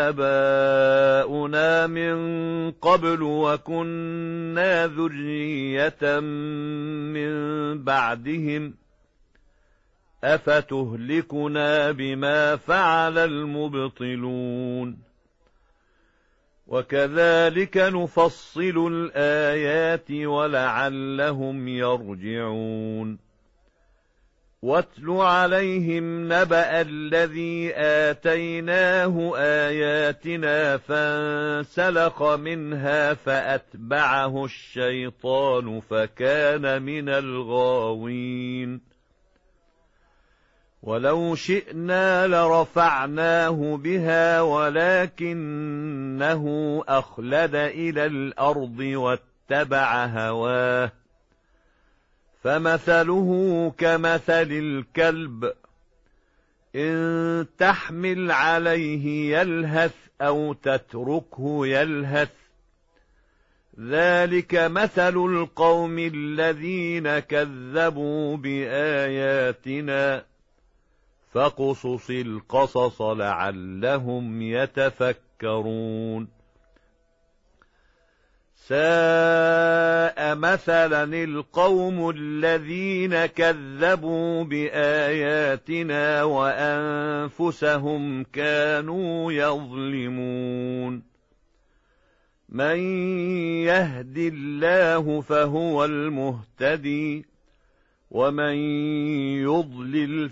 آباؤنا من قبل وكنا ذرية من بعدهم أفتهلكنا بما فعل المبطلون وكذلك نفصل الآيات ولعلهم يرجعون واتل عليهم نبأ الذي آتيناه آياتنا فانسلخ منها فأتبعه الشيطان فكان من الغاوين ولو شئنا لرفعناه بها ولكنه أخلد إلى الأرض واتبع هواه فمثله كمثل الكلب إن تحمل عليه يلهث أو تتركه يلهث ذلك مثل القوم الذين كذبوا بآياتنا فاقصص القصص لعلهم يتفكرون ساء مثلا القوم الذين كذبوا بآياتنا وأنفسهم كانوا يظلمون من يهد الله فهو المهتدي ومن يضلل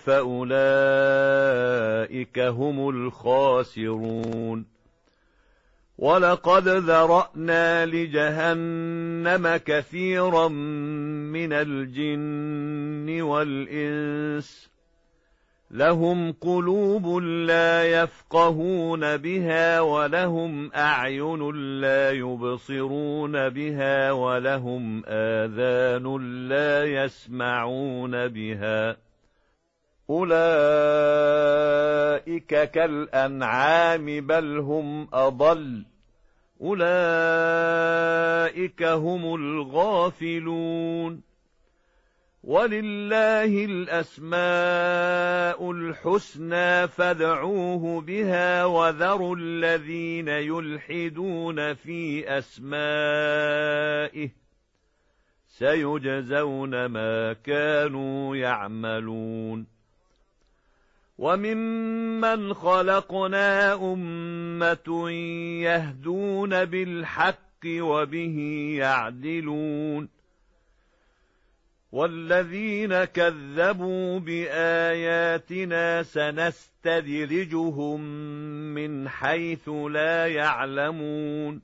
فأولئك هم الخاسرون ولقد ذرأنا لجهنم كثيرا من الجن والإنس لهم قلوب لا يفقهون بها ولهم أعين لا يبصرون بها ولهم آذان لا يسمعون بها أولئك كالأنعام بل هم أضل أولئك هم الغافلون ولله الأسماء الحسنى فادعوه بها وذروا الذين يلحدون في أسمائه سيجزون ما كانوا يعملون وممن خلقنا أمة يهدون بالحق وبه يعدلون والذين كذبوا بآياتنا سنستدرجهم من حيث لا يعلمون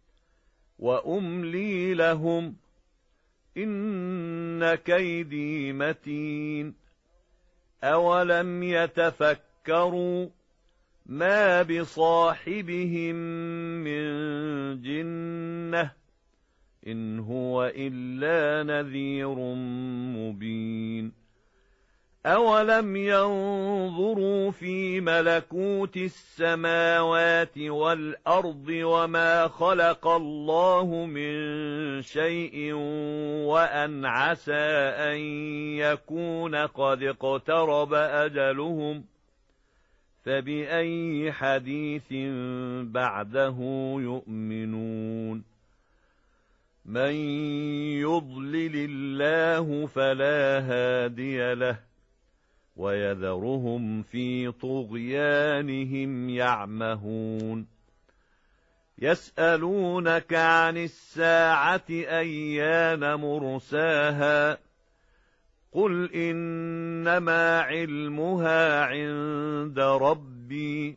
وأملي لهم إن كيدي متين أولم يتفكروا ما بصاحبهم من جنة إن هو إلا نذير مبين أولم ينظروا في ملكوت السماوات والأرض وما خلق الله من شيء وأن عسى أن يكون قد اقترب أجلهم فبأي حديث بعده يؤمنون من يضلل الله فلا هادي له ويذرهم في طغيانهم يعمهون يسألونك عن الساعة أيان مرساها قل إنما علمها عند ربي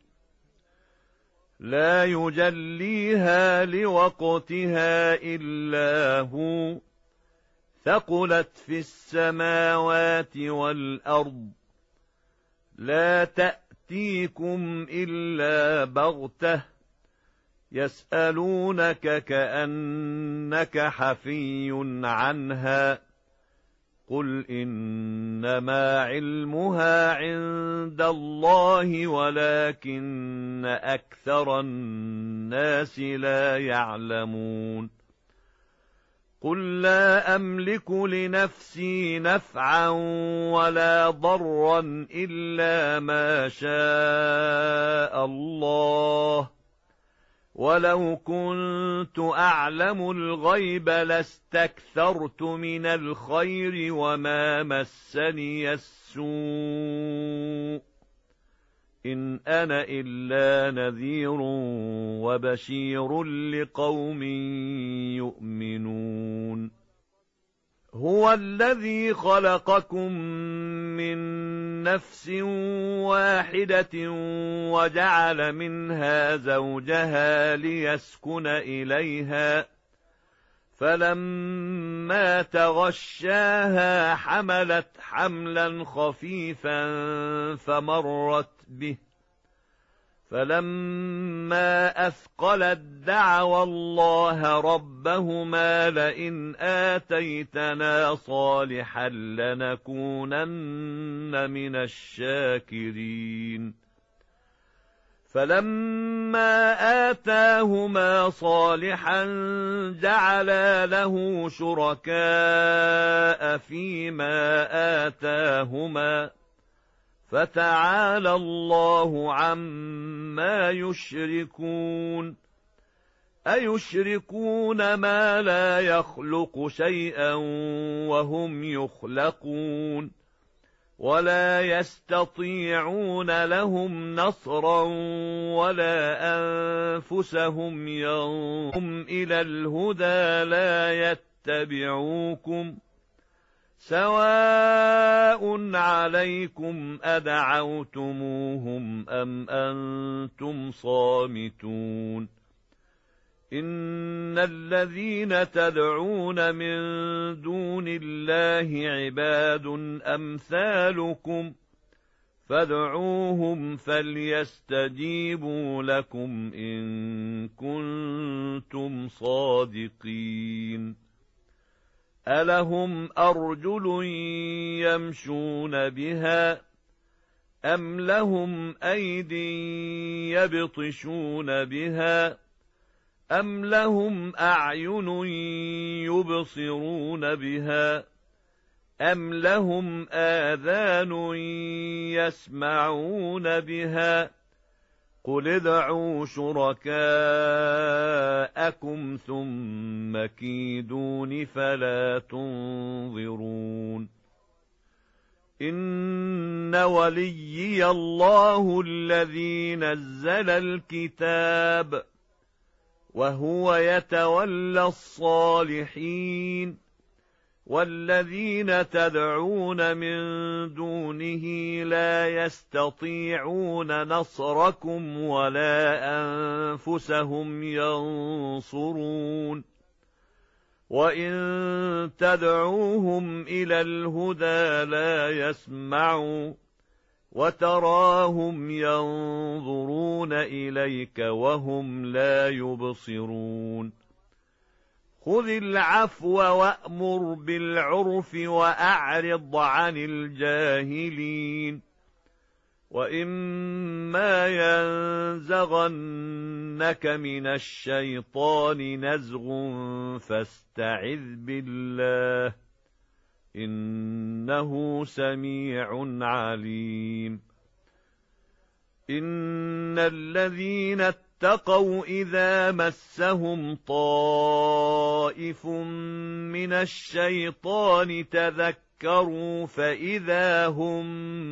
لا يجليها لوقتها إلا هو ثقلت في السماوات والأرض لا تأتيكم إلا بغتة يسألونك كأنك حفي عنها قل إنما علمها عند الله ولكن أكثر الناس لا يعلمون قل لا أملك لنفسي نفعا ولا ضرا إلا ما شاء الله ولو كنت أعلم الغيب لاستكثرت من الخير وما مسني السوء إن أنا إلا نذير وبشير لقوم يؤمنون هو الذي خلقكم من نفس واحدة وجعل منها زوجها ليسكن إليها فلما تغشاها حملت حملا خفيفا فمرت به فلما أثقلت دعوا الله ربهما لئن آتيتنا صالحا لنكونن من الشاكرين فلما آتاهما صالحا جعلا له شركاء فيما آتاهما فتعالى الله عما يشركون أيشركون ما لا يخلق شيئا وهم يخلقون ولا يستطيعون لهم نصرا ولا أنفسهم ينصرون إلى الهدى لا يتبعوكم سواء عليكم أدعوتموهم أم أنتم صامتون إن الذين تدعون من دون الله عباد أمثالكم فادعوهم فليستجيبوا لكم إن كنتم صادقين ألهم أرجل يمشون بها أم لهم أيد يبطشون بها أم لهم أعين يبصرون بها أم لهم آذان يسمعون بها قل ادعوا شركاءكم ثم كيدون فلا تنظرون إن وليي الله الذي نزل الكتاب وهو يتولى الصالحين والذين تدعون من دونه لا يستطيعون نصركم ولا أنفسهم ينصرون وإن تدعوهم إلى الهدى لا يسمعوا وتراهم ينظرون إليك وهم لا يبصرون خذ العفو وأمر بالعرف وأعرض عن الجاهلين وإما ينزغنك من الشيطان نزغ فاستعذ بالله إنه سميع عليم إن الذين اتقوا إذا مسهم طائف من الشيطان تذكروا فإذا هم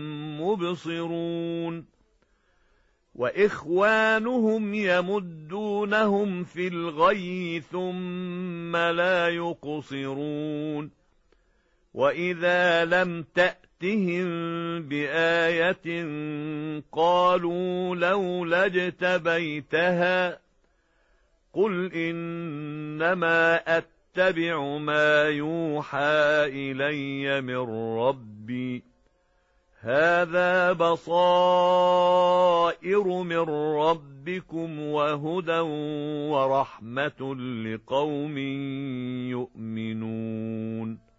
مبصرون وإخوانهم يمدونهم في الغي ثم لا يقصرون وإذا لم تأتهم بآية قالوا لولا اجتبيتها قل إنما أتبع ما يوحى إلي من ربي هذا بصائر من ربكم وهدى ورحمة لقوم يؤمنون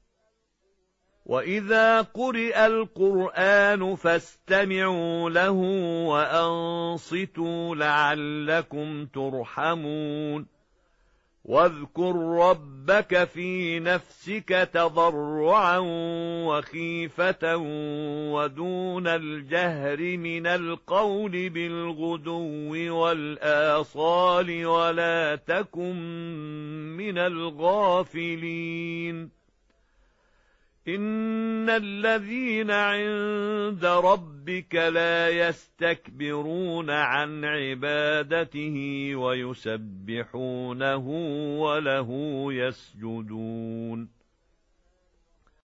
وإذا قرئ القرآن فاستمعوا له وأنصتوا لعلكم ترحمون واذكر ربك في نفسك تضرعا وخيفة ودون الجهر من القول بالغدو والآصال ولا تكن من الغافلين إن الذين عند ربك لا يستكبرون عن عبادته ويسبحونه وله يسجدون